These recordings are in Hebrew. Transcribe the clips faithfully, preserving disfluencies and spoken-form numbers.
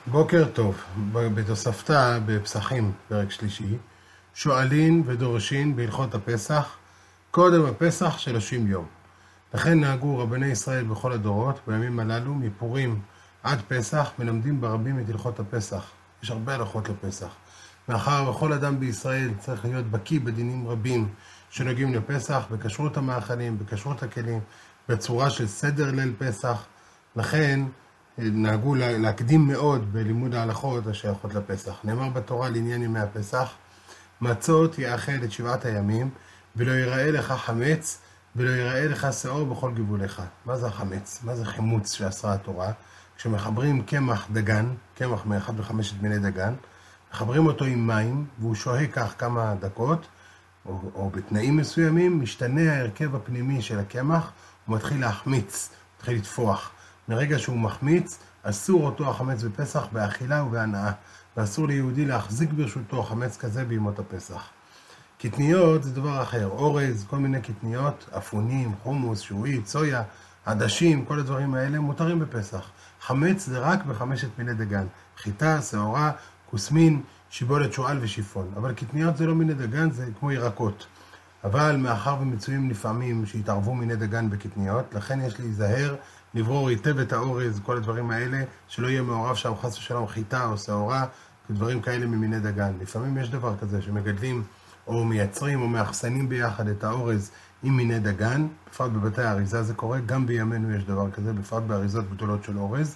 בוקר טוב, בתוספתא בפסחים, פרק שלישי, שואלין ודורשין בהלכות הפסח, קודם הפסח שלושים יום. לכן נהגו רבני ישראל בכל הדורות, בימים הללו, מפורים עד פסח, מלמדים ברבים את הלכות הפסח. יש הרבה הלכות לפסח. מאחר וכל אדם בישראל צריך להיות בקיא בדינים רבים שנוגעים לפסח, בכשרות המאכלים, בכשרות הכלים, בצורה של סדר ליל פסח. לכן נהגו להקדים מאוד בלימוד ההלכות השייכות לפסח. נאמר בתורה לעניין ימי הפסח, מצות יאכל את שבעת הימים, ולא ייראה לך חמץ, ולא ייראה לך שעור בכל גבוליך. מה זה החמץ? מה זה חימוץ שאסרה התורה? כשמחברים קמח דגן, קמח מאחד וחמשת מיני דגן, מחברים אותו עם מים, והוא שוהה כך כמה דקות, או, או בתנאים מסוימים, משתנה ההרכב הפנימי של הקמח, הוא מתחיל להחמיץ, מתחיל לתפוח. מרגע שהוא מחמיץ, אסור אותו החמץ בפסח באכילה ובהנאה, ואסור ליהודי להחזיק ברשותו חמץ כזה בימות הפסח. קטניות זה דבר אחר, אורז, כל מיני קטניות, אפונים, חומוס, שועית, סויה, עדשים, כל הדברים האלה מותרים בפסח. חמץ זה רק בחמשת מיני דגן, חיטה, שעורה, כוסמין, שיבולת, שועל ושיפון. אבל קטניות זה לא מיני דגן, זה כמו ירקות. אבל מאחר ומצויים לפעמים שהתערבו מיני דגן בקטניות, לכן יש להיזהר לברור היטב את האורז, כל הדברים האלה, שלא יהיה מעורב שם חס ושלום חיטה או שעורה, דברים כאלה ממיני דגן. לפעמים יש דבר כזה שמגדלים או מייצרים או מאחסנים ביחד את האורז עם מיני דגן, בפרט בבתי האריזה זה קורה, גם בימינו יש דבר כזה, בפרט באריזות גדולות של אורז,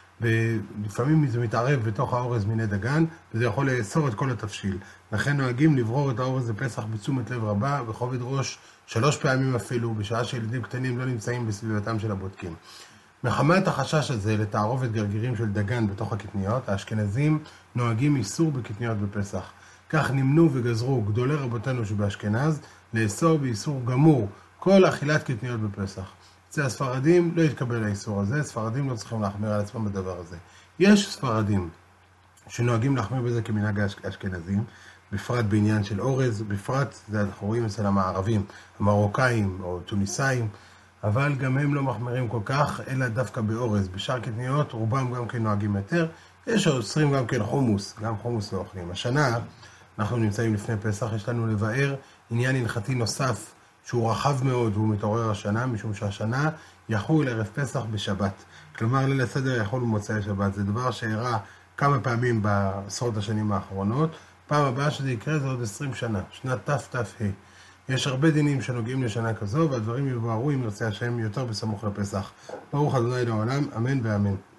ולפעמים זה מתערב בתוך האורז מיני דגן, וזה יכול לאסור את כל התבשיל. לכן נוהגים לברור את האורז בפסח בתשומת לב רבה, בכובד ראש, שלוש פעמים אפילו, בשעה שילדים קטנים לא נמצאים בסביבתם של הבודקים. מחמת החשש הזה לתערובת גרגירים של דגן בתוך הקטניות, האשכנזים נוהגים איסור בקטניות בפסח. כך נמנו וגזרו גדולי רבותינו שבאשכנז, לאסור באיסור גמור כל אכילת קטניות בפסח. אצל הספרדים לא יתקבל האיסור הזה, ספרדים לא צריכים להחמיר על עצמם בדבר הזה. יש ספרדים שנוהגים להחמיר בזה כמנהג האשכנזים, בפרט בעניין של אורז, בפרט זה אנחנו רואים אצל המערבים, המרוקאים או טוניסאים, אבל גם הם לא מחמירים כל כך, אלא דווקא באורז. בשאר קטניות רובם גם כן נוהגים יותר, יש אוסרים גם כן חומוס, גם חומוס לא אוכלים. השנה אנחנו נמצאים לפני פסח, יש לנו לבאר עניין הלכתי נוסף, שהוא רחב מאוד והוא מתעורר השנה, משום שהשנה יחול ערב פסח בשבת. כלומר, ליל הסדר יחול במוצאי שבת. זה דבר שאירע כמה פעמים בעשרות השנים האחרונות. פעם הבאה שזה יקרה זה עוד עשרים שנה, שנת תף תף ה'. יש הרבה דינים שנוגעים לשנה כזו, והדברים יבוארו אם ירצה השם יותר בסמוך לפסח. ברוך ה' לעולם, אמן ואמן.